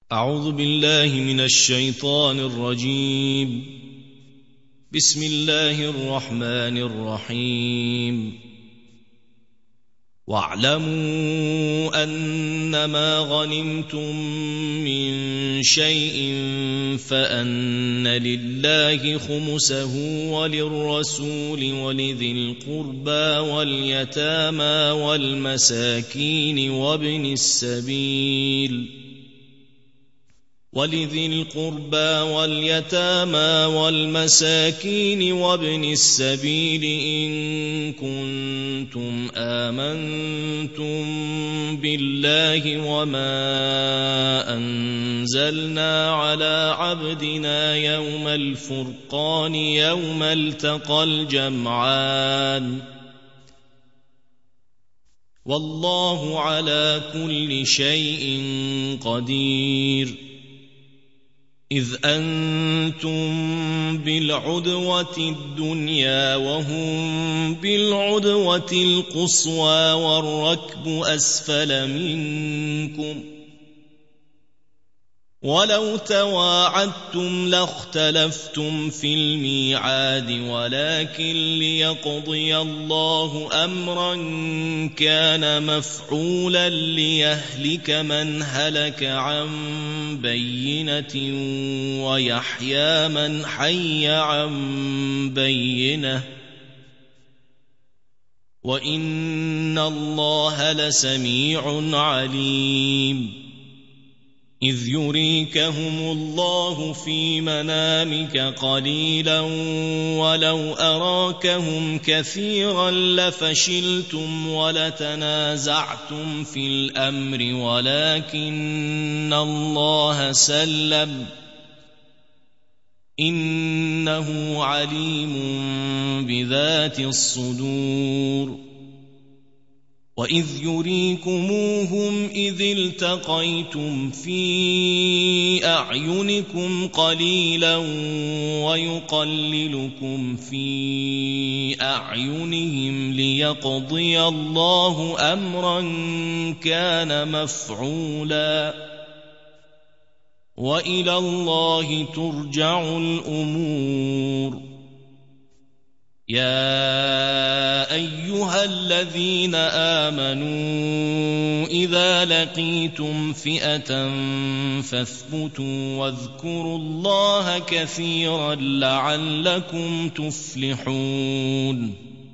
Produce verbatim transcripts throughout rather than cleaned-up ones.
أعوذ بالله من الشيطان الرجيم. بسم الله الرحمن الرحيم. واعلموا أنما غنمتم من شيء فأن لله خمسه وللرسول ولذي القربى واليتامى والمساكين وابن السبيل ولذي القربى واليتامى والمساكين وابن السبيل إن كنتم آمنتم بالله وما أنزلنا على عبدنا يوم الفرقان يوم التقى الجمعان والله على كل شيء قدير. إذ أنتم بالعدوة الدنيا وهم بالعدوة القصوى والركب أسفل منكم ولو تواعدتم لاختلفتم في الميعاد ولكن ليقضي الله أمرا كان مفعولا ليهلك من هلك عن بينة ويحيى من حي عن بينة وإن الله لسميع عليم. إذ يريكهم الله في منامك قليلا ولو أراكهم كثيرا لفشلتم ولتنازعتم في الأمر ولكن الله سلم إنه عليم بذات الصدور. وإذ يريكموهم إذ التقيتم في أعينكم قليلا ويقللكم في أعينهم ليقضي الله أمرا كان مفعولا وإلى الله ترجع الأمور. يا أيها الذين آمنوا إذا لقيتم فئة فاثبتوا واذكروا الله كثيرا لعلكم تفلحون.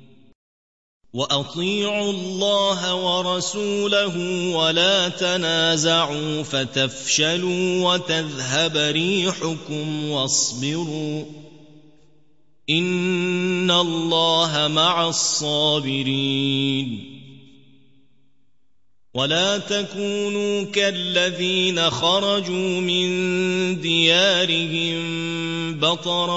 وأطيعوا الله ورسوله ولا تنازعوا فتفشلوا وتذهب ريحكم واصبروا إن الله مع الصابرين. ولا تكونوا كالذين خرجوا من ديارهم بطرا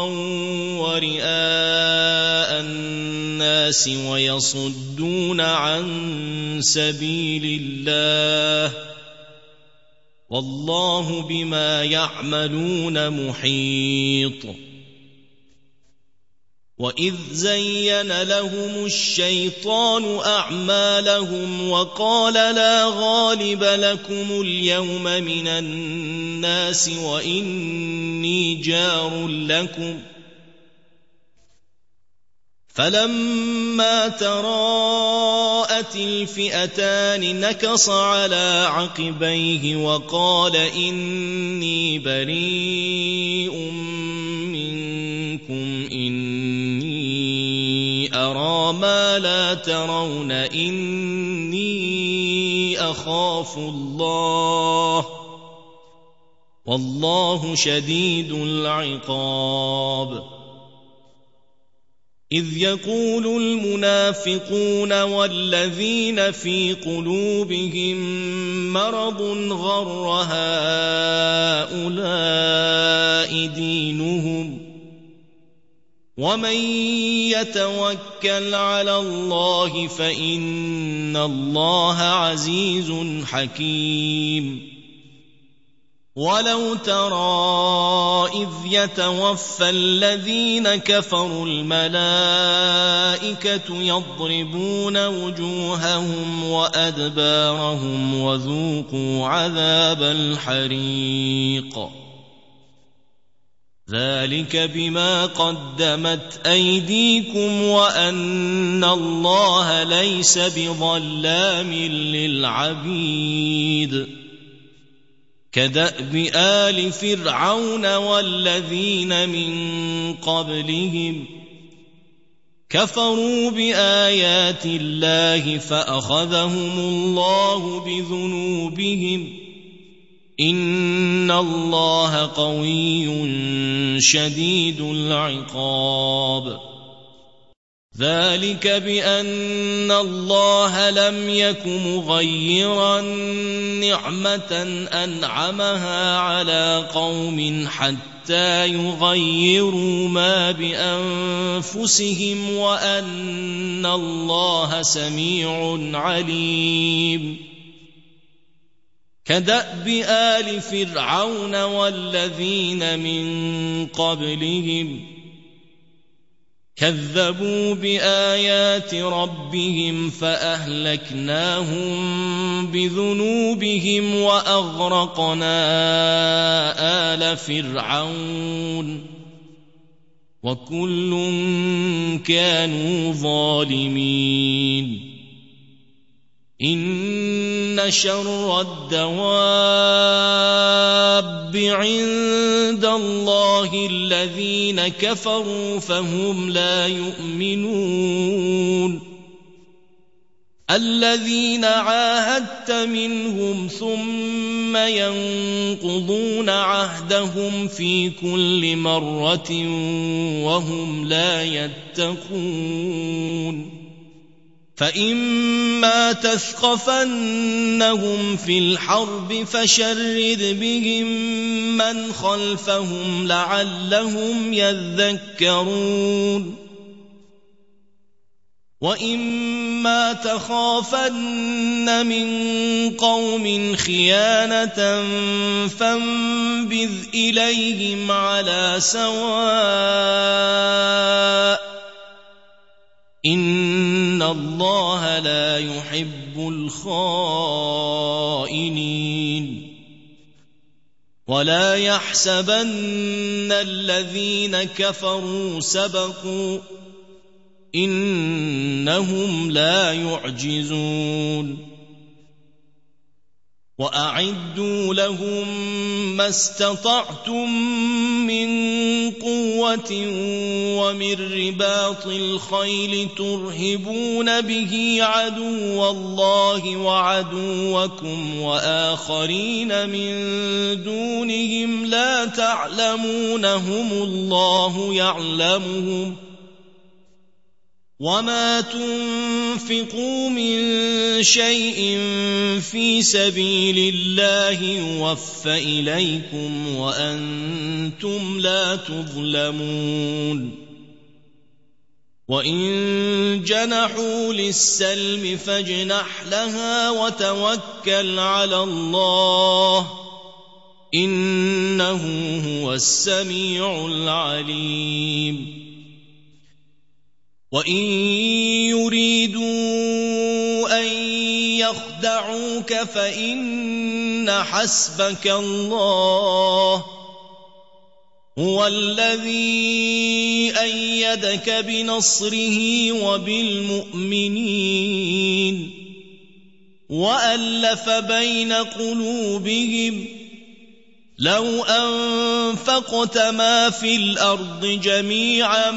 ورئاء الناس ويصدون عن سبيل الله والله بما يعملون محيط. وإذ زين لهم الشيطان أعمالهم وقال لا غالب لكم اليوم من الناس وإني جار لكم فلما تراءت الفئتان نكص على عقبيه وقال إني بريء منكم إني أرى ما لا ترون إني أخاف الله والله شديد العقاب. إذ يقول المنافقون والذين في قلوبهم مرض غر هؤلاء دينهم ومن يتوكل على الله فإن الله عزيز حكيم. ولو ترى إذ يتوفى الذين كفروا الملائكة يضربون وجوههم وأدبارهم وذوقوا عذاب الحريق ذلك بما قدمت أيديكم وأن الله ليس بظلام للعبيد كدأب آل فرعون والذين من قبلهم كفروا بآيات الله فأخذهم الله بذنوبهم إن الله قوي شديد العقاب ذلك بأن الله لم يك مغيرا نعمة أنعمها على قوم حتى يغيروا ما بأنفسهم وأن الله سميع عليم كدأب آل فرعون والذين من قبلهم كذبوا بآيات ربهم فأهلكناهم بذنوبهم وأغرقنا آل فرعون وكل كانوا ظالمين إن شر الدواب عند الله الذين كفروا فهم لا يؤمنون الذين عاهدت منهم ثم ينقضون عهدهم في كل مرة وهم لا يتقون فإما تثقفنهم في الحرب فشرد بهم من خلفهم لعلهم يذكرون وإما تخافن من قوم خيانة فانبذ إليهم على سواء إن الله لا يحب الخائنين ولا يحسبن الذين كفروا سبقوا إنهم لا يعجزون وأعدوا لهم ما استطعتم من قوة ومن رباط الخيل ترهبون به عدو الله وعدوكم وآخرين من دونهم لا تعلمونهم الله يعلمهم وما تنفقوا من شيء في سبيل الله يوفى إليكم وأنتم لا تظلمون وإن جنحوا للسلم فاجنح لها وتوكل على الله إنه هو السميع العليم وإن يريدوا أن يخدعوك فإن حسبك الله هو الذي أيدك بنصره وبالمؤمنين وألف بين قلوبهم لو أنفقت ما في الأرض جميعا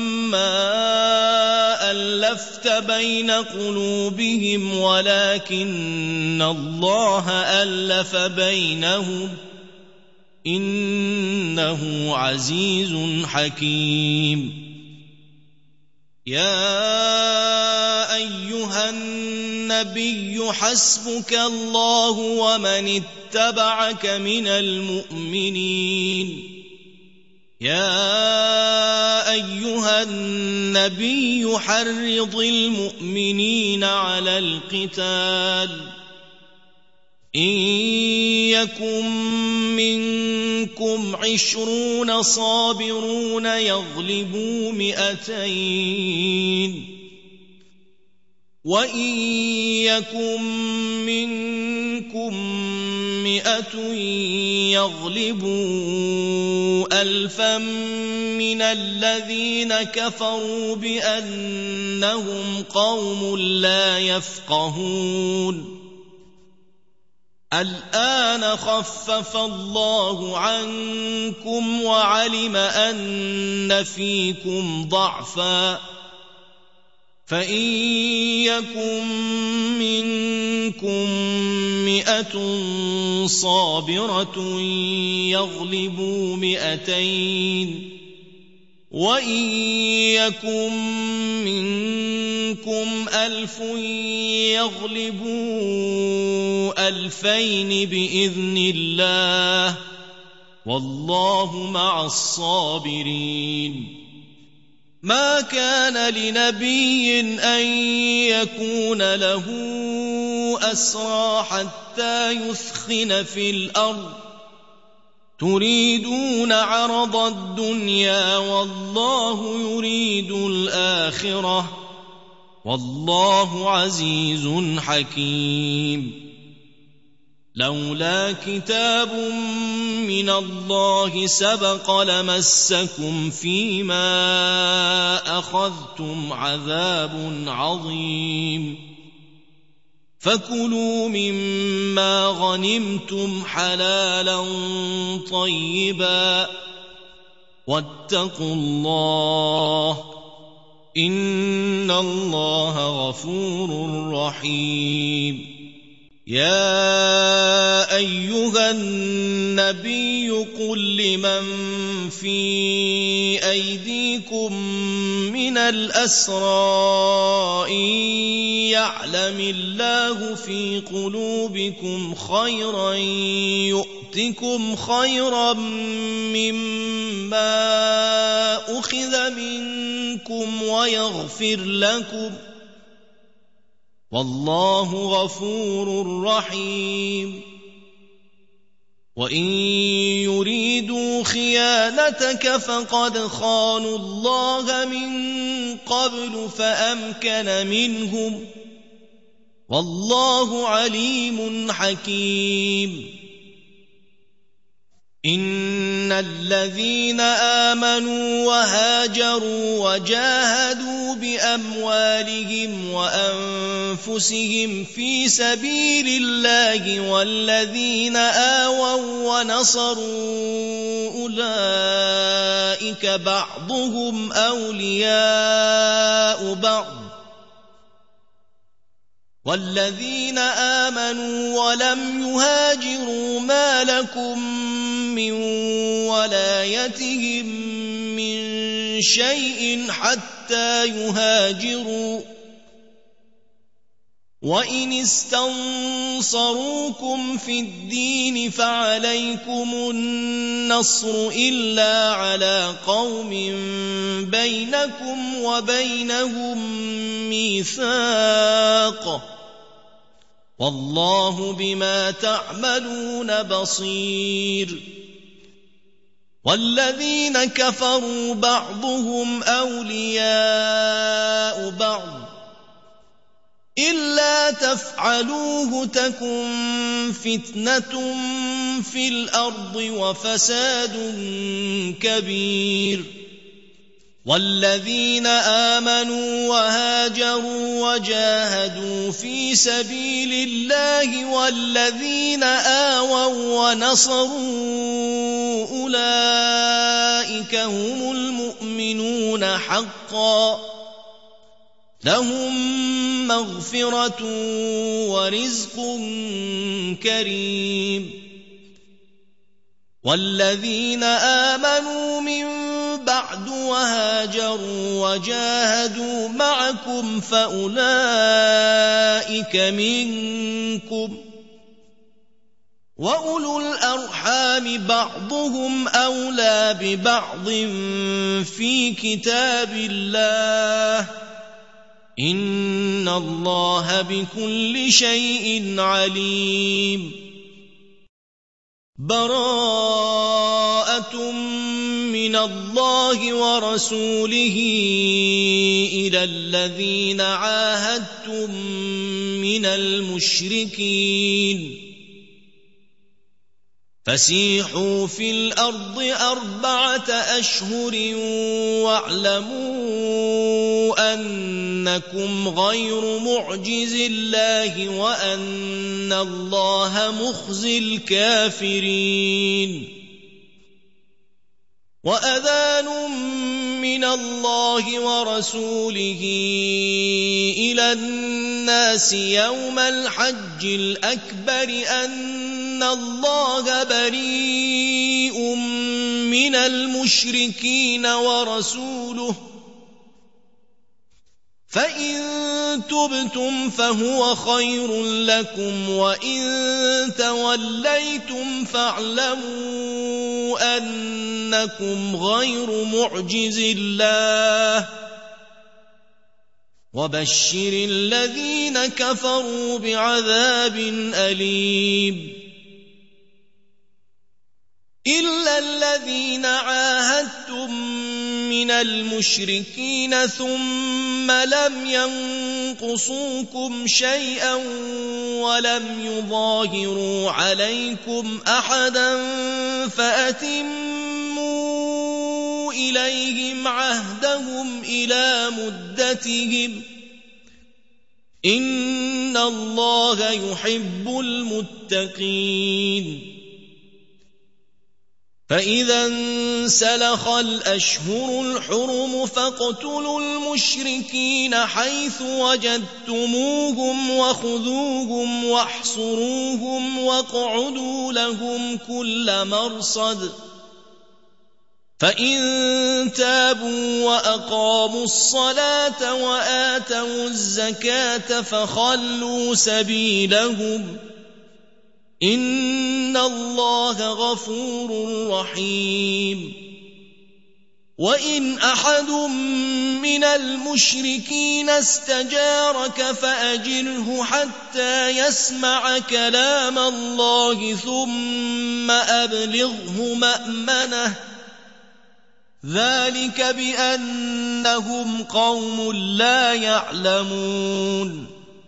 ما ألفت بين قلوبهم ولكن الله ألف بينهم إنه عزيز حكيم يا أيها النبي حسبك الله ومن اتبعك من المؤمنين يا أيها النبي حرض المؤمنين على القتال إن يكن منكم عشرون صابرون يغلبوا مئتين وإن يكن منكم مئة يغلبوا ألفا من الذين كفروا بأنهم قوم لا يفقهون الآن خفف الله عنكم وعلم أن فيكم ضعفا فإن يكن منكم مئة صابرة يغلبوا مئتين وإن يكن منكم ألف يغلبوا ألفين بإذن الله والله مع الصابرين ما كان لنبي أن يكون له أسرى حتى يثخن في الأرض تريدون عرض الدنيا والله يريد الآخرة والله عزيز حكيم لولا كتاب من الله سبق لمسكم فيما أخذتم عذاب عظيم فكلوا مما غنمتم حلالا طيبا واتقوا الله إن الله غفور رحيم يا أيها النبي قل لمن في أيديكم من الأسرى إن يعلم الله في قلوبكم خيرا يؤتكم خيرا مما أخذ منكم ويغفر لكم والله غفور رحيم وإن يريدوا خيانتك فقد خانوا الله من قبل فأمكن منهم والله عليم حكيم إن الذين آمنوا وهاجروا وجاهدوا بأموالهم وأنفسهم في سبيل الله والذين آووا ونصروا أولئك بعضهم أولياء بعض والذين آمنوا ولم يهاجروا ما لكم من ولايتهم من شيء حتى يهاجروا وإن استنصروكم في الدين فعليكم النصر إلا على قوم بينكم وبينهم ميثاق والله بما تعملون بصير والذين كفروا بعضهم أولياء بعض إلا تفعلوه تكن فتنة في الأرض وفساد كبير والذين آمنوا وهاجروا وجاهدوا في سبيل الله والذين آووا ونصروا أولئك هم المؤمنون حقا لهم مغفرة ورزق كريم والذين آمنوا من بعد وهاجروا وجاهدوا معكم فأولئك منكم وأولو الأرحام بعضهم أولى ببعض في كتاب الله إن الله بكل شيء عليم براءة من الله ورسوله إلى الذين عاهدتم من المشركين فسيحوا في الأرض أربعة أشهر واعلموا أنكم غير معجز الله وأن الله مخزي الكافرين وأذان من الله ورسوله إلى الناس يوم الحج الأكبر أن الله بريء من المشركين ورسوله فإن تبتم فهو خير لكم وإن توليتم فاعلموا أنكم غير معجز الله وبشر الذين كفروا بعذاب أليم إلا الذين عاهدتم من المشركين ثم لم ينقصوكم شيئا ولم يظاهروا عليكم أحدا فأتموا إليهم عهدهم إلى مدتهم إن الله يحب المتقين فإذا انسلخ الأشهر الحرم فاقتلوا المشركين حيث وجدتموهم وخذوهم واحصروهم واقعدوا لهم كل مرصد فإن تابوا وأقاموا الصلاة وآتوا الزكاة فخلوا سبيلهم إن الله غفور رحيم وإن أحد من المشركين استجارك فأجره حتى يسمع كلام الله ثم أبلغه مأمنه ذلك بأنهم قوم لا يعلمون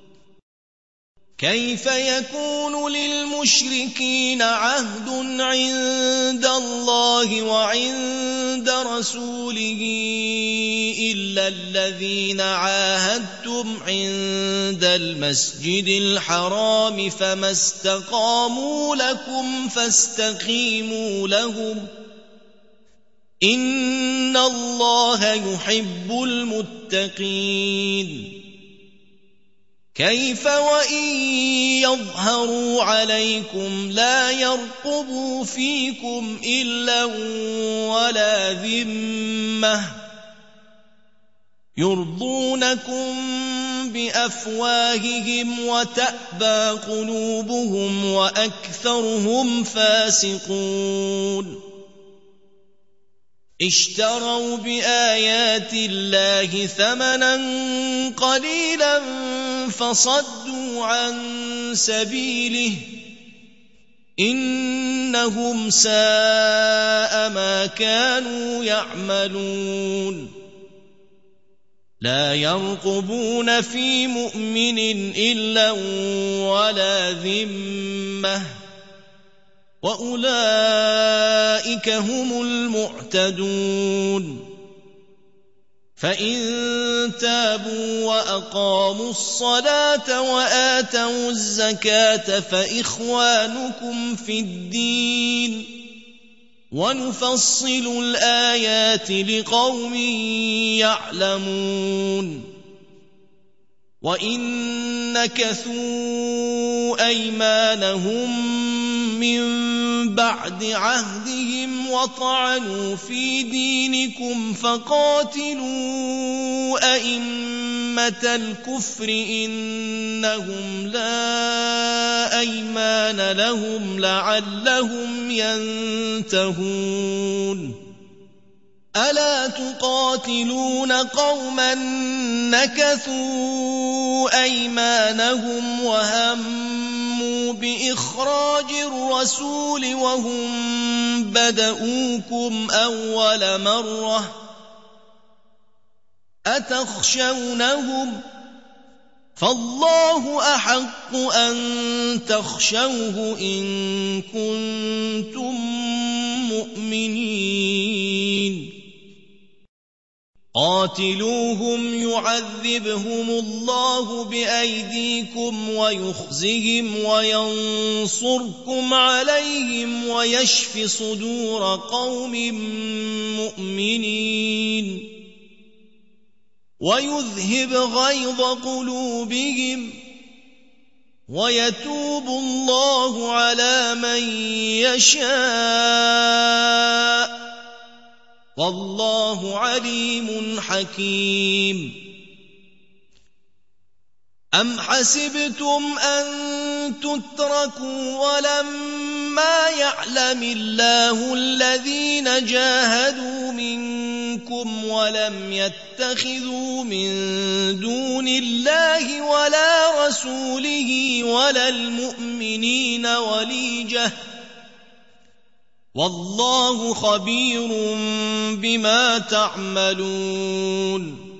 كيف يكون للمشركين عهد عند الله وعند رسوله إلا الذين عاهدتم عند المسجد الحرام فما استقاموا لكم فاستقيموا لهم إن الله يحب المتقين كيف وإن يظهروا عليكم لا يرقبوا فيكم إلا ولا ذمة يرضونكم بأفواههم وتأبى قلوبهم وأكثرهم فاسقون اشتروا بآيات الله ثمنا قليلا فصدوا عن سبيله إنهم ساء ما كانوا يعملون لا يرقبون في مؤمن إلا ولا ذمة وأولئك هم المعتدون فإن تابوا وأقاموا الصلاة وآتوا الزكاة فإخوانكم في الدين ونفصل الآيات لقوم يعلمون وإن نكثوا أيمانهم من بعد عهدهم وطعنوا في دينكم فقاتلوا أئمة الكفر إنهم لا أيمان لهم لعلهم ينتهون ألا تقاتلون قوما نكثوا أيمانهم وهموا بإخراج الرسول وهم بدؤوكم أول مرة أتخشونهم فالله أحق أن تخشوه إن كنتم مؤمنين قاتلوهم يعذبهم الله بأيديكم ويخزهم وينصركم عليهم ويشف صدور قوم مؤمنين ويذهب غيظ قلوبهم ويتوب الله على من يشاء والله عليم حكيم أم حسبتم أن تتركوا ولما يعلم الله الذين جاهدوا منكم ولم يتخذوا من دون الله ولا رسوله ولا المؤمنين وليجة والله خبير بما تعملون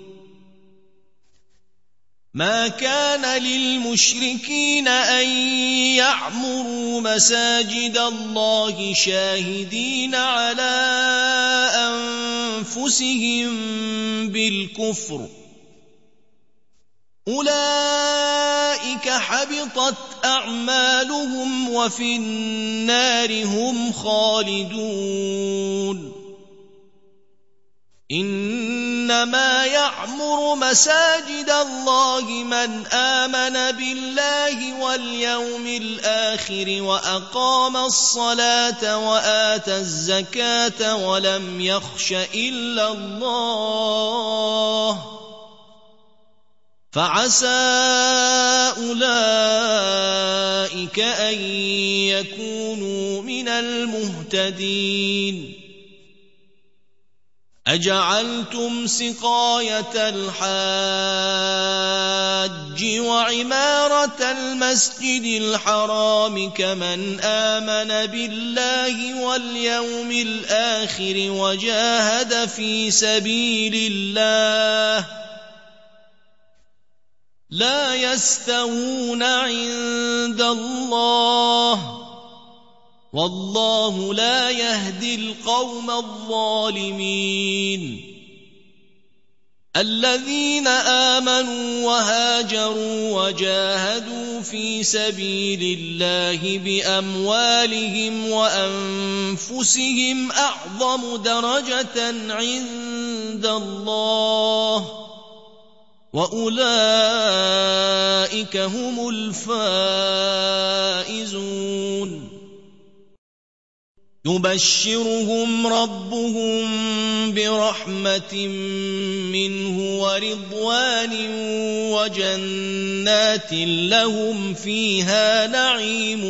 ما كان للمشركين أن يعمروا مساجد الله شاهدين على أنفسهم بالكفر أولئك حبطت أعمالهم وفي النار هم خالدون إنما يعمر مساجد الله من آمن بالله واليوم الآخر وأقام الصلاة وآتى الزكاة ولم يخش إلا الله فعسى أولئك أن يكونوا من المهتدين أجعلتم سقاية الحاج وعمارة المسجد الحرام كمن آمن بالله واليوم الآخر وجاهد في سبيل الله لا يستوون عند الله والله لا يهدي القوم الظالمين الذين آمنوا وهاجروا وجاهدوا في سبيل الله بأموالهم وأنفسهم أعظم درجة عند الله وأولئك هم الفائزون يبشرهم ربهم برحمة منه ورضوان وجنات لهم فيها نعيم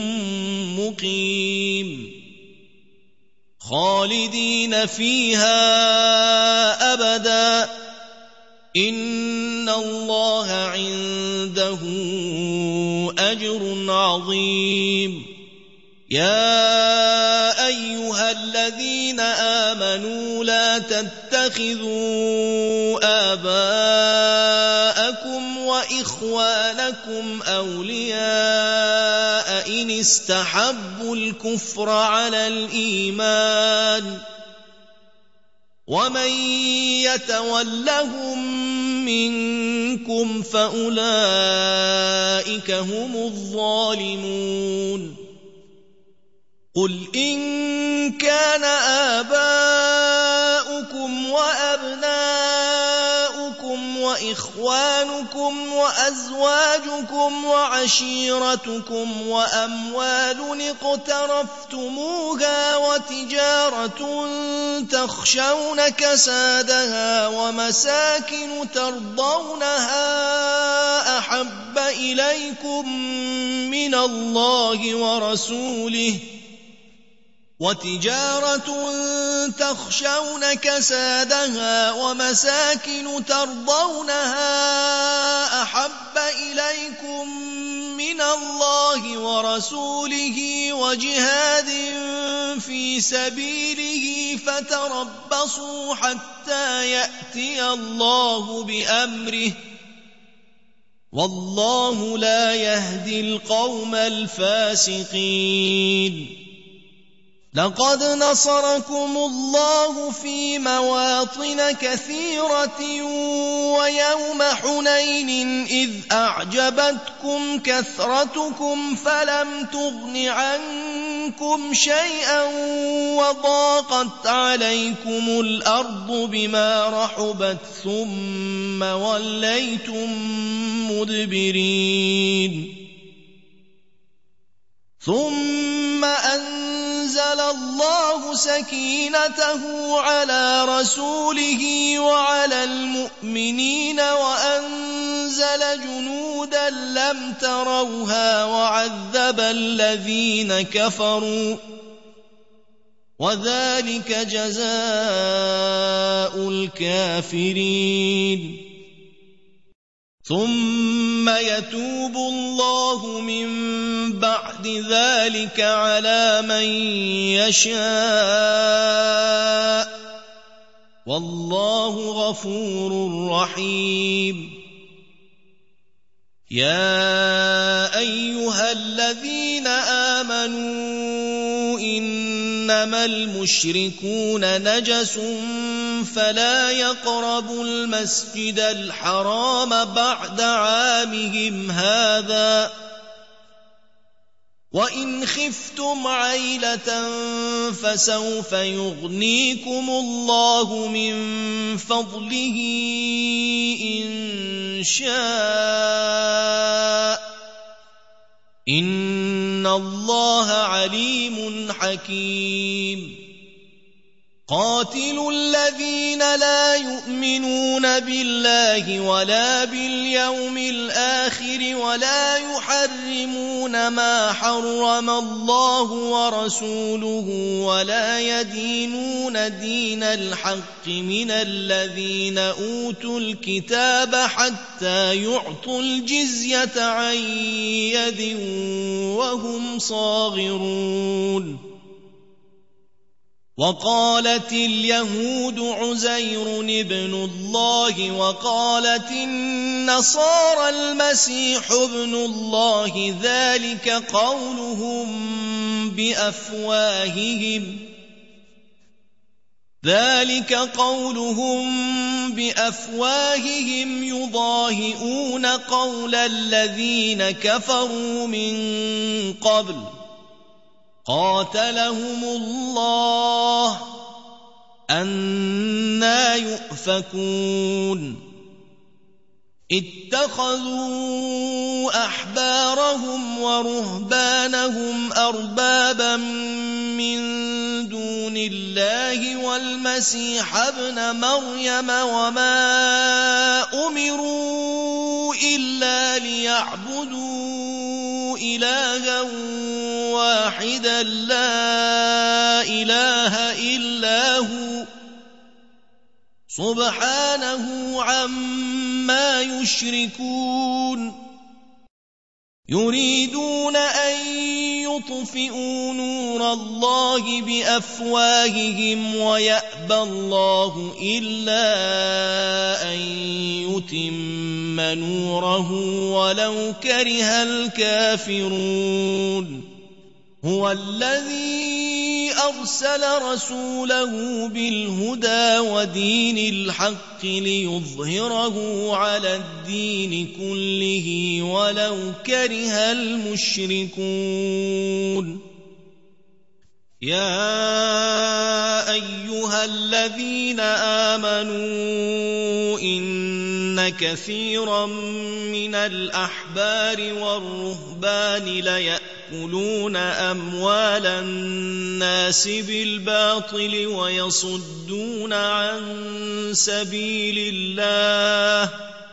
مقيم خالدين فيها أبدا إن الله عنده أجر عظيم يا أيها الذين آمنوا لا تتخذوا آباءكم وإخوانكم أولياء إن استحبوا الكفر على الإيمان ومن يتولهم منكم فأولئك هم الظالمون قل إن كان آباؤكم وأبناؤكم وإخوانكم وأزواجكم وعشيرتكم وأموال اقترفتموها وتجارة تخشون كسادها ومساكن ترضونها أحب إليكم من الله ورسوله وتجارة تخشون كسادها ومساكن ترضونها أحب إليكم من دين الله ورسوله وجهاد في سبيله فتربصوا حتى يأتي الله بأمره والله لا يهدي القوم الفاسقين. لقد نصركم الله في مواطن كثيرة ويوم حنين إذ أعجبتكم كثرتكم فلم تغن عنكم شيئا وضاقت عليكم الأرض بما رحبت ثم وليتم مدبرين. ثم أنزل الله سكينته على رسوله وعلى المؤمنين وأنزل جنودا لم تروها وعذب الذين كفروا وذلك جزاء الكافرين. ثم يتوب الله من بعد ذلك على من يشاء والله غفور رحيم. يا أيها الذين آمنوا إنما المشركون نجس فلا يقربوا المسجد الحرام بعد عامهم هذا وإن خفتم عيلة فسوف يغنيكم الله من فضله إن شاء إن الله عليم حكيم. قاتلوا الذين لا يؤمنون بالله ولا باليوم الآخر ولا يحرمون ما حرم الله ورسوله ولا يدينون دين الحق من الذين أوتوا الكتاب حتى يعطوا الجزية عن يد وهم صاغرون. وقالت اليهود عزير ابن الله وقالت النصارى المسيح ابن الله ذلك قولهم بأفواههم ذلك قولهم بأفواههم يضاهئون قول الذين كفروا من قبل قاتلهم الله أنى يؤفكون. اتخذوا أحبارهم ورهبانهم أربابا من دون الله والمسيح ابن مريم وما أمروا إلا ليعبدوا إلها واحدا لا إله إلا هو سبحانه عما يشركون. يريدون أن يطفئوا نور الله بأفواههم ويأبى الله إلا أن يتم نوره ولو كره الكافرون. هو الذي أرسل رسوله بالهدى ودين الحق ليظهره على الدين كله ولو كره المشركون. يا أيها الذين آمنوا إن كثيرا من الأحبار والرهبان ليأكلون أموال الناس بالباطل ويصدون عن سبيل الله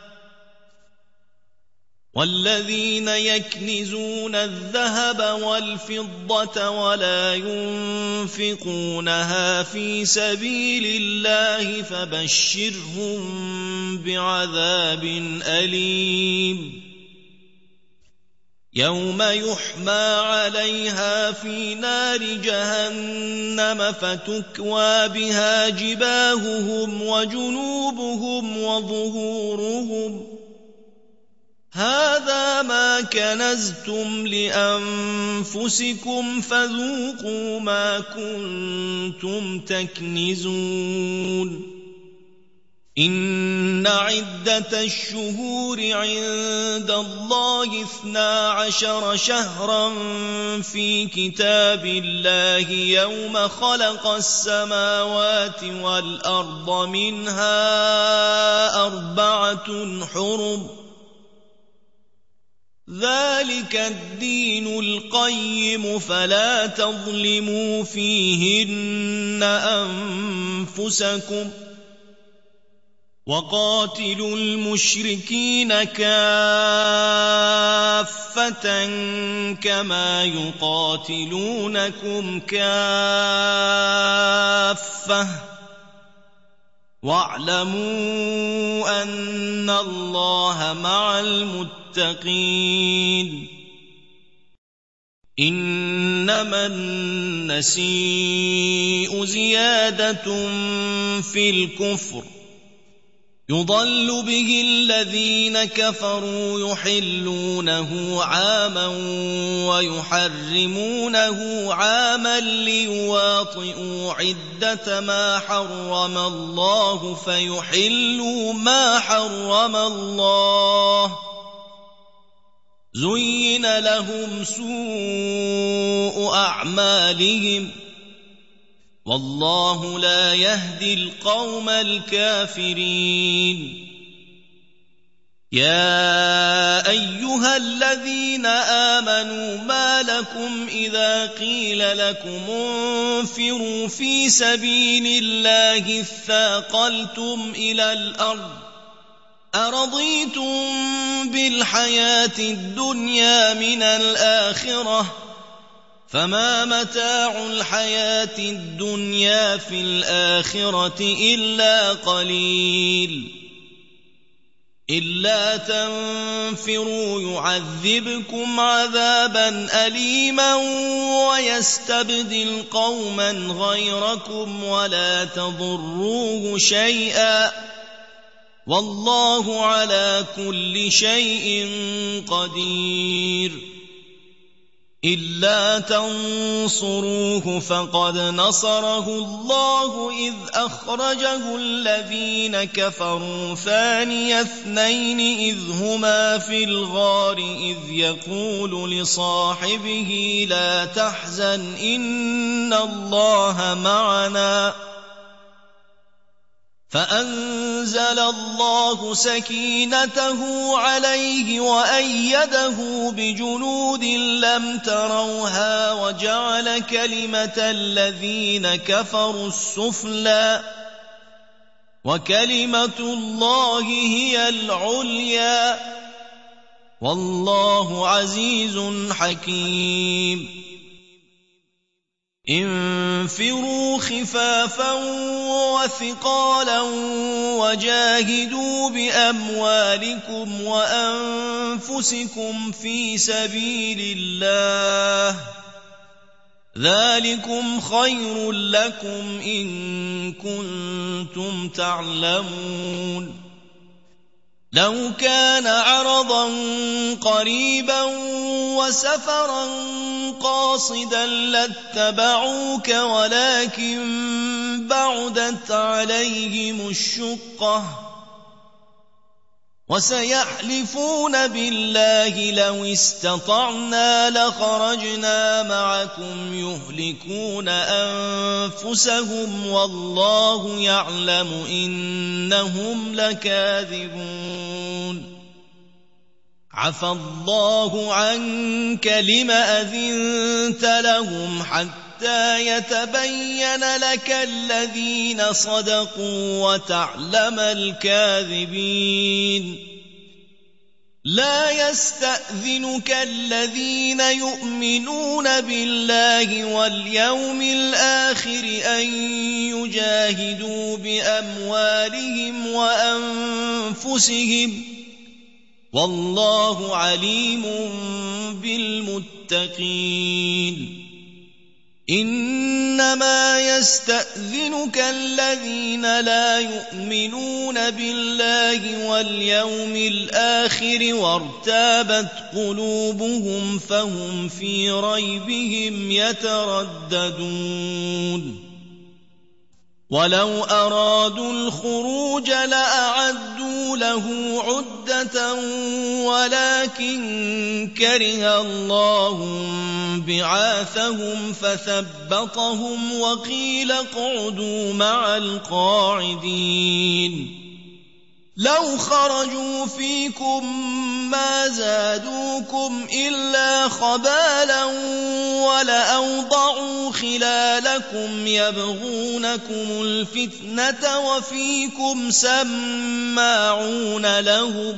والذين يكنزون الذهب والفضة ولا ينفقونها في سبيل الله فبشرهم بعذاب أليم. يوم يحمى عليها في نار جهنم فتكوى بها جباههم وجنوبهم وظهورهم هذا ما كنزتم لأنفسكم فذوقوا ما كنتم تكنزون إن عدة الشهور عند الله اثنا عشر شهرا في كتاب الله يوم خلق السماوات والأرض منها أربعة حرم ذلك الدين القيم فلا تظلموا فيهن أنفسكم وقاتلوا المشركين كافة كما يقاتلونكم كافة واعلموا أن الله مع المتقين إنما النسيء زيادة في الكفر يضل به الذين كفروا يحلونه عاما ويحرمونه عاما ليواطئوا عدة ما حرم الله فيحلوا ما حرم الله زين لهم سوء أعمالهم والله لا يهدي القوم الكافرين يا أيها الذين آمنوا ما لكم إذا قيل لكم انفروا في سبيل الله اثاقلتم إلى الأرض أرضيتم بالحياة الدنيا من الآخرة فما متاع الحياة الدنيا في الآخرة إلا قليل إلا تنفروا يعذبكم عذابا أليما ويستبدل قوما غيركم ولا تضروه شيئا والله على كل شيء قدير إلا تنصروه فقد نصره الله إذ أخرجه الذين كفروا ثاني اثنين إذ هما في الغار إذ يقول لصاحبه لا تحزن إن الله معنا فأنزل الله سكينته عليه وأيده بجنود لم تروها وجعل كلمة الذين كفروا السفلى وكلمة الله هي العليا والله عزيز حكيم انفروا خفافا وثقالا وجاهدوا بأموالكم وأنفسكم في سبيل الله ذلكم خير لكم إن كنتم تعلمون لو كان عرضا قريبا وسفرا قاصدا لاتبعوك ولكن بعدت عليهم الشقة وسيحلفون بالله لو استطعنا لخرجنا معكم يهلكون أنفسهم والله يعلم إنهم لكاذبون عفى الله عنك لم أذنت لهم حتى يتبين لك الذين صدقوا وتعلم الكاذبين لا يستأذنك الذين يؤمنون بالله واليوم الآخر أن يجاهدوا بأموالهم وأنفسهم والله عليم بالمتقين إنما يستأذنك الذين لا يؤمنون بالله واليوم الآخر وارتابت قلوبهم فهم في ريبهم يترددون ولو أرادوا الخروج لأعدوا له عدة ولكن كره الله بعاثهم فثبطهم وقيل اقعدوا مع القاعدين لو خرجوا فيكم ما زادوكم إلا خبالا ولأوضعوا خلالكم يبغونكم الفتنة وفيكم سماعون لهم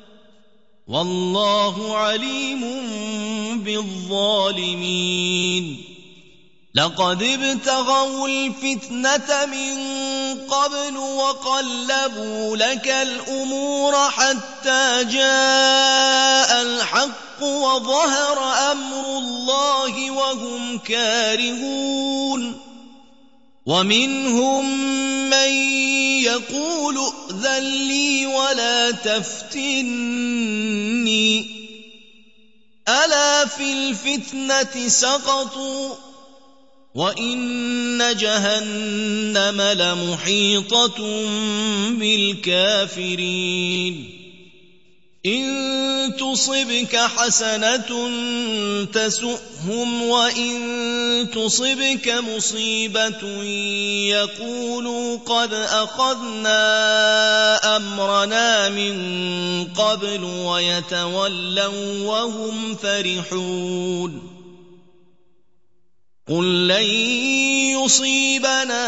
والله عليم بالظالمين لقد ابتغوا الفتنة من قبل وقلبوا لك الأمور حتى جاء الحق وظهر أمر الله وهم كارهون ومنهم من يقول ائذن لي ولا تفتني ألا في الفتنة سقطوا وإن جهنم لمحيطة بالكافرين إن تصبك حسنة تسؤهم وإن تصبك مصيبة يقولوا قد أخذنا أمرنا من قبل ويتولوا وهم فرحون قل لن يصيبنا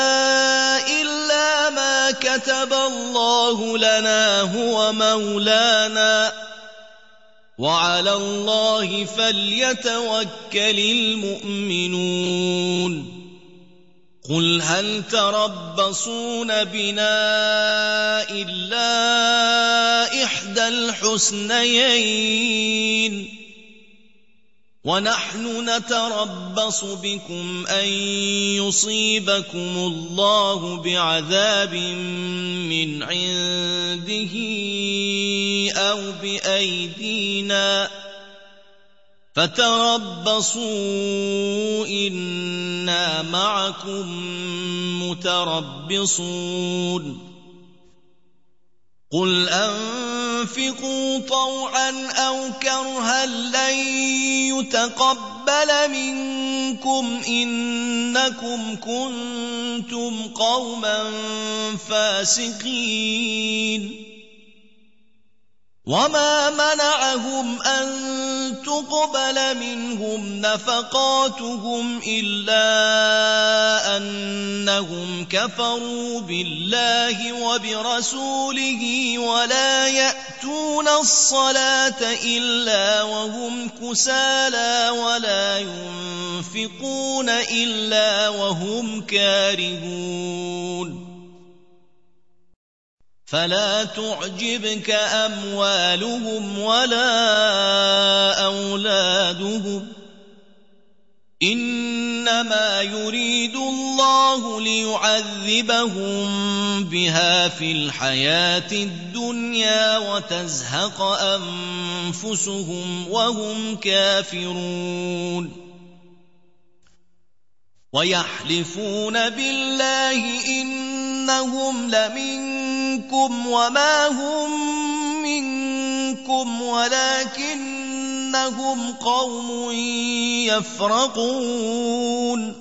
إلا ما كتب الله لنا هو مولانا وعلى الله فليتوكل المؤمنون قل هل تربصون بنا إلا إحدى الحسنيين ونحن نتربص بكم أن يصيبكم الله بعذاب من عنده أو بأيدينا فتربصوا إنا معكم متربصون قل أنفقوا طوعا أو كرها لن يتقبل منكم إنكم كنتم قوما فاسقين وما منعهم أن تقبل منهم نفقاتهم إلا أنهم كفروا بالله وبرسوله ولا يأتون الصلاة إلا وهم كسالى ولا ينفقون إلا وهم كارهون فلا تعجبك أموالهم ولا أولادهم إنما يريد الله ليعذبهم بها في الحياة الدنيا وتزهق أنفسهم وهم كافرون ويحلفون بالله إنهم لمنكم وما هم منكم ولكنهم قوم يفرقون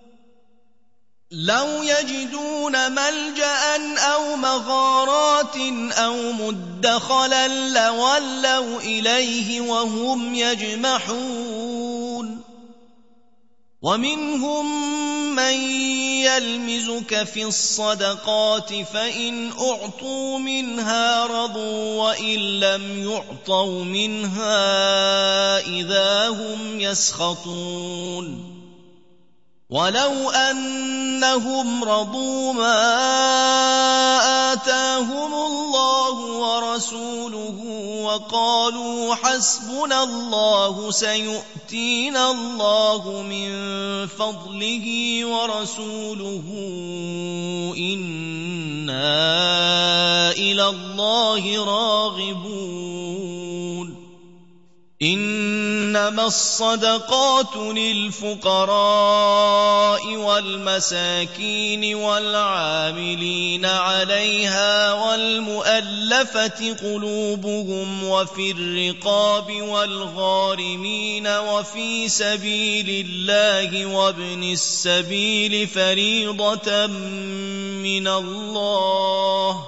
لو يجدون ملجأ أو مغارات أو مدخلا لولوا إليه وهم يجمحون ومنهم من يلمزك في الصدقات فإن أعطوا منها رضوا وإن لم يعطوا منها إذا هم يسخطون ولو أنهم رضوا ما آتاهم الله ورسوله وقالوا حسبنا الله سيؤتينا الله من فضله ورسوله إنا إلى الله راغبون إنما الصدقات للفقراء والمساكين والعاملين عليها والمؤلفة قلوبهم وفي الرقاب والغارمين وفي سبيل الله وابن السبيل فريضة من الله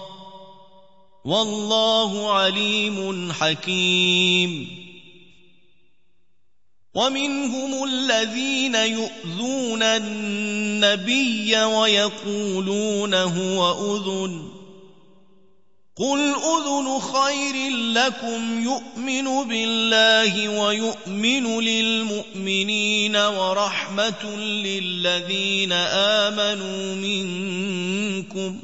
والله عليم حكيم ومنهم الذين يؤذون النبي ويقولون هو أذن قل أذن خير لكم يؤمن بالله ويؤمن للمؤمنين ورحمة للذين آمنوا منكم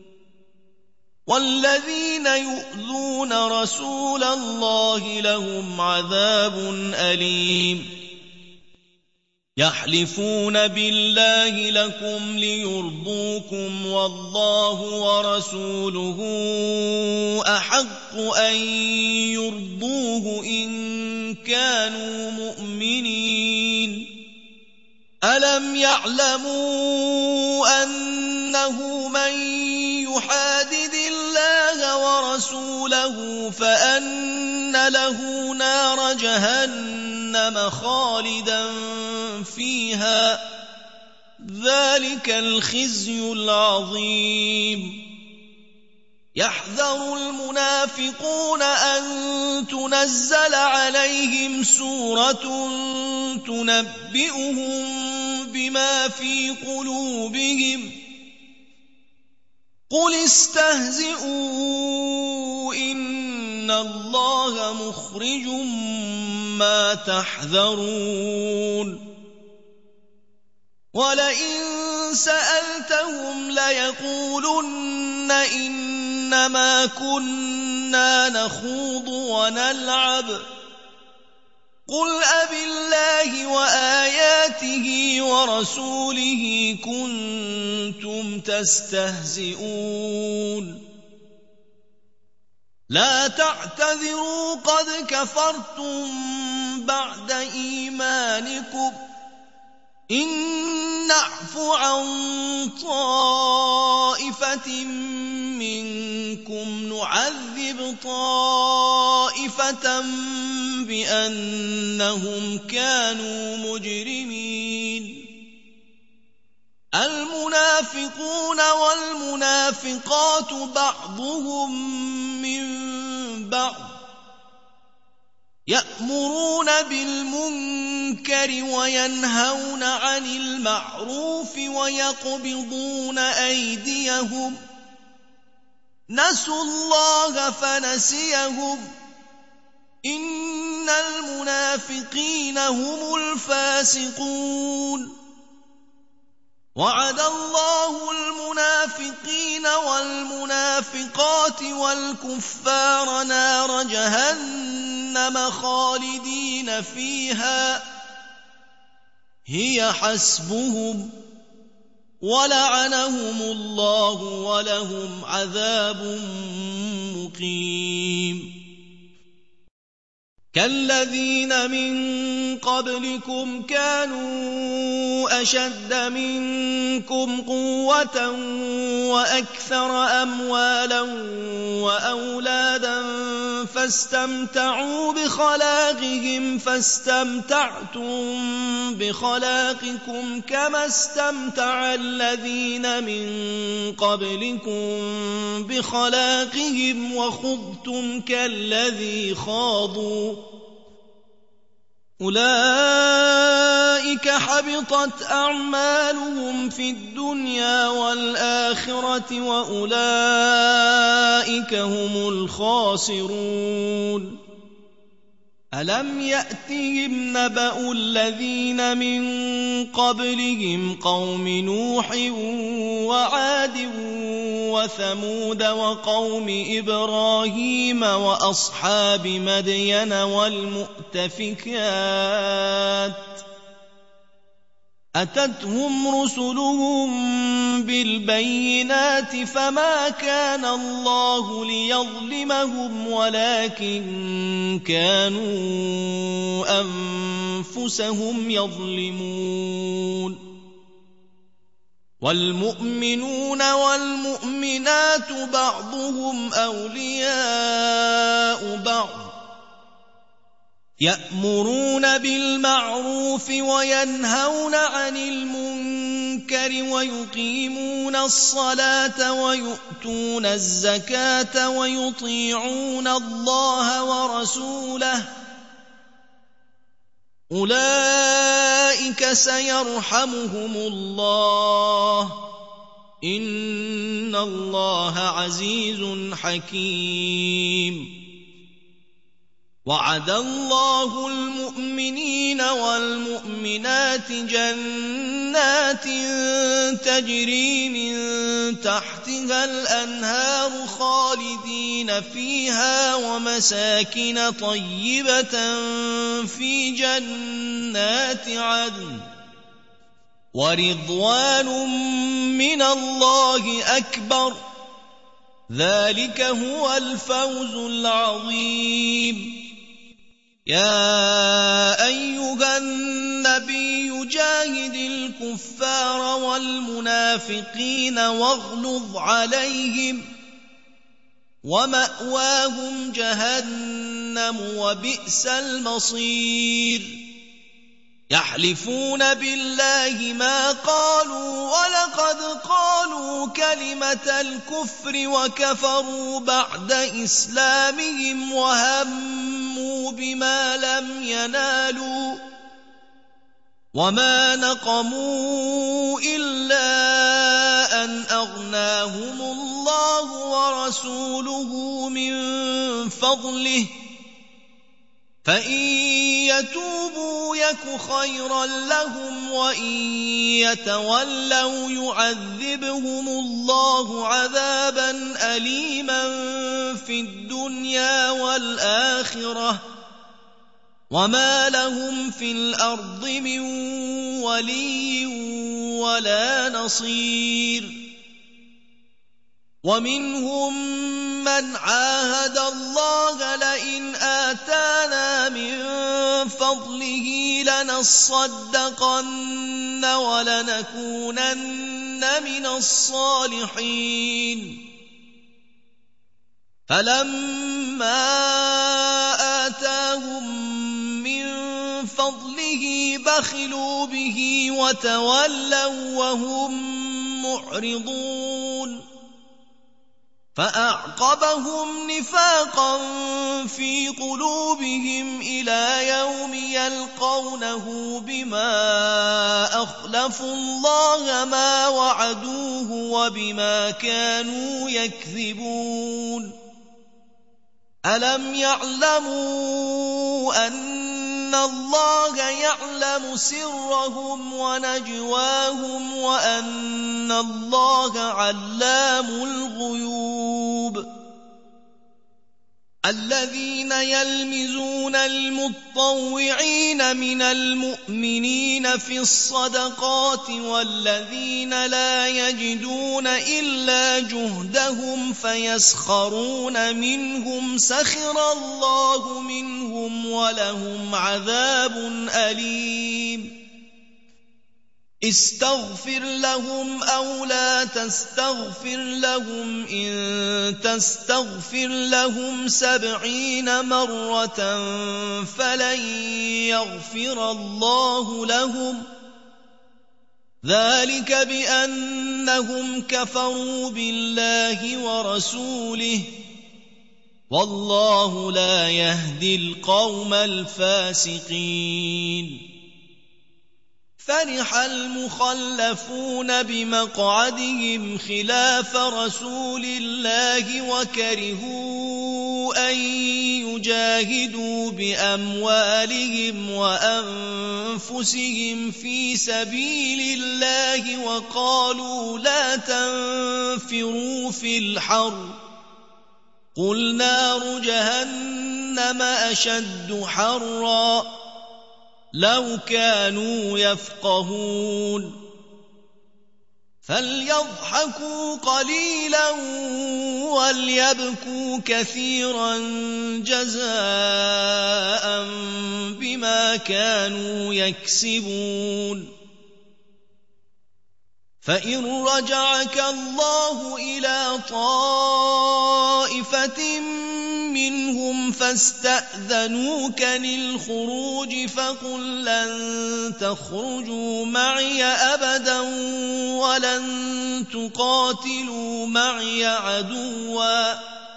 والذين يؤذون رسول الله لهم عذاب أليم يحلفون بالله لكم ليرضوكم والله ورسوله أحق أن يرضوه إن كانوا مؤمنين ألم يعلموا أنه من يحادد الله ورسوله فأن له نار جهنم خالدا فيها ذلك الخزي العظيم يحذر المنافقون أن تنزل عليهم سورة تنبئهم بما في قلوبهم قل استهزئوا إن الله مخرج ما تحذرون ولئن سألتهم ليقولن إنما كنا نخوض ونلعب قل أبالله وآياته ورسوله كنتم تستهزئون لا تعتذروا قد كفرتم بعد إيمانكم إن نعف عن طائفة منكم نعذب طائفة بأنهم كانوا مجرمين المنافقون والمنافقات بعضهم من بعض يأمرون بالمنكر وينهون عن المعروف ويقبضون أيديهم نسوا الله فنسيهم إن المنافقين هم الفاسقون وعد الله المنافقين والمنافقات والكفار نار جهنم خالدين فيها هي حسبهم ولعنهم الله ولهم عذاب مقيم كالذين من قبلكم كانوا أشد منكم قوة وأكثر أموالا وأولادا فاستمتعوا بخلاقهم فاستمتعتم بخلاقكم كما استمتع الذين من قبلكم بخلاقهم وخضتم كالذي خاضوا أولئك حبطت أعمالهم في الدنيا والآخرة وأولئك هم الخاسرون ألم يأتهم نبأ الذين من قبلهم قوم نوح وعاد وثمود وقوم إبراهيم وأصحاب مدين والمؤتفكات أتتهم رسلهم بالبينات فما كان الله ليظلمهم ولكن كانوا أنفسهم يظلمون والمؤمنون والمؤمنات بعضهم أولياء بعض يأمرون بالمعروف وينهون عن المنكر ويقيمون الصلاة ويؤتون الزكاة ويطيعون الله ورسوله أولئك سيرحمهم الله إن الله عزيز حكيم وعد الله المؤمنين والمؤمنات جنات تجري من تحتها الأنهار خالدين فيها ومساكن طيبة في جنات عدن ورضوان من الله أكبر ذلك هو الفوز العظيم يا أيها النبي جاهد الكفار والمنافقين واغلظ عليهم ومأواهم جهنم وبئس المصير يحلفون بالله ما قالوا ولقد قالوا كلمة الكفر وكفروا بعد إسلامهم وهموا بما لم ينالوا وما نقموا إلا أن أغناهم الله ورسوله من فضله فإن يتوبوا يك خيرا لهم وإن يتولوا يعذبهم الله عذابا أليما في الدنيا والآخرة وما لهم في الأرض من ولي ولا نصير ومنهم من عاهد الله لئن آتانا من فضله لنصدقن ولنكونن من الصالحين فلما آتاهم من فضله بخلوا به وتولوا وهم معرضون فأعقبهم نفاقا في قلوبهم إلى يوم يلقونه بما أخلفوا الله ما وعدوه وبما كانوا يكذبون ألم يعلموا أن الله يعلم سرهم ونجواهم وأن الله علام الغيوب الذين يلمزون المطوعين من المؤمنين في الصدقات والذين لا يجدون إلا جهدهم فيسخرون منهم سخر الله منهم ولهم عذاب أليم استغفر لهم أو لا تستغفر لهم إن تستغفر لهم سبعين مرة فلن يغفر الله لهم ذلك بأنهم كفروا بالله ورسوله والله لا يهدي القوم الفاسقين فرح المخلفون بمقعدهم خلاف رسول الله وكرهوا أن يجاهدوا بأموالهم وأنفسهم في سبيل الله وقالوا لا تنفروا في الحر قل نار جهنم أشد حرا لو كانوا يفقهون فليضحكوا قليلا وليبكوا كثيرا جزاء بما كانوا يكسبون فإن رجعك الله إلى طائفة منهم فاستأذنوك للخروج فقل لن تخرجوا معي أبدا ولن تقاتلوا معي عدوا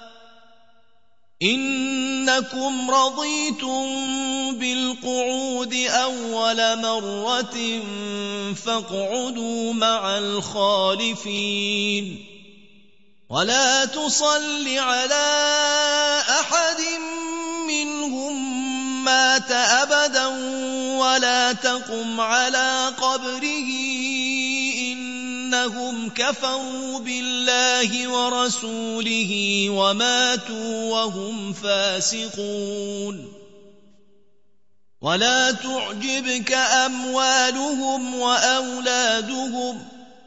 إنكم رضيتم بالقعود أول مرة فاقعدوا مع الخالفين ولا تصل على أحد منهم مات أبدا ولا تقم على قبره إنهم كفروا بالله ورسوله وماتوا وهم فاسقون ولا تعجبك أموالهم وأولادهم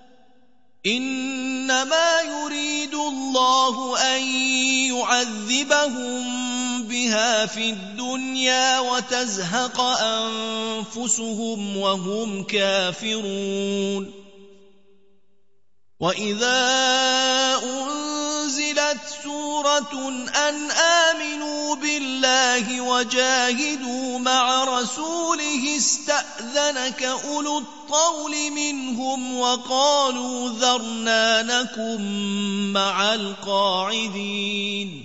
إنما يريد الله أن يعذبهم بها في الدنيا وتزهق أنفسهم وهم كافرون وإذا أنزلت سورة أن آمنوا بالله وجاهدوا مع رسوله استأذنك أولو الطول منهم وقالوا ذرنا نكن مع القاعدين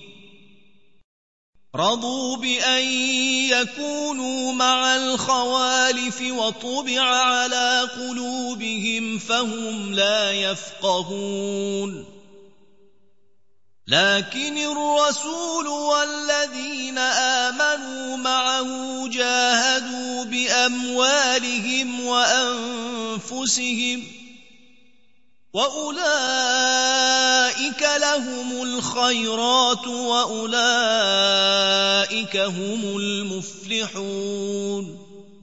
رضوا بأن يكونوا مع الخوالف وطبع على قلوبهم فهم لا يفقهون لكن الرسول والذين آمنوا معه جاهدوا بأموالهم وأنفسهم وأولئك لهم الخيرات وأولئك هم المفلحون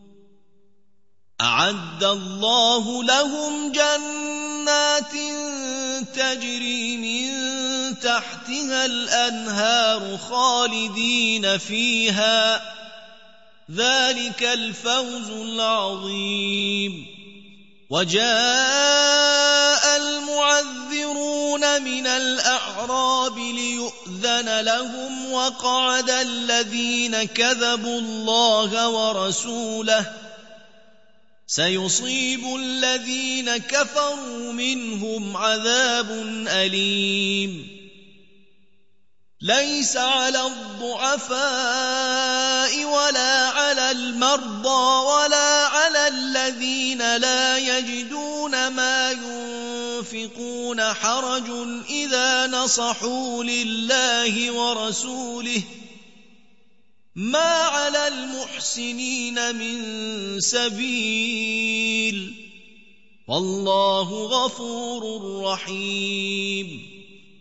أعد الله لهم جنات تجري من تحتها الأنهار خالدين فيها ذلك الفوز العظيم وجاء المعذرون من الأعراب ليؤذن لهم وقعد الذين كذبوا الله ورسوله سيصيب الذين كفروا منهم عذاب أليم ليس على الضعفاء ولا على المرضى ولا على الذين لا يجدون ما ينفقون حرج إذا نصحوا لله ورسوله ما على المحسنين من سبيل والله غفور رحيم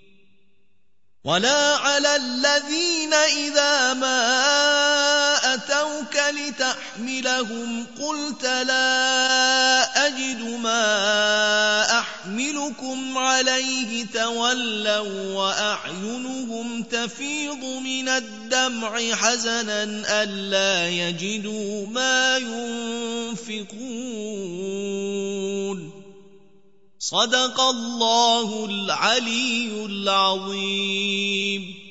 ولا على الذين إذا ما أتوك لتحملهم قلت لا أجد ما أحملكم عليه تولوا وأعينهم تفيض من الدمع حزنا ألا يجدوا ما ينفقون صدق الله العلي العظيم.